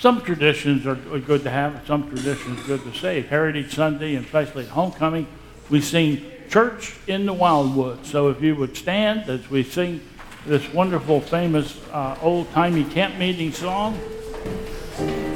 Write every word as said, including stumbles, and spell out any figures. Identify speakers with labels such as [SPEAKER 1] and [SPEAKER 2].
[SPEAKER 1] some traditions are, are good to have, some traditions are good to save. Heritage Sunday, and especially at homecoming, we sing Church in the Wildwood. So if you would stand as we sing this wonderful, famous, uh, old-timey camp meeting song.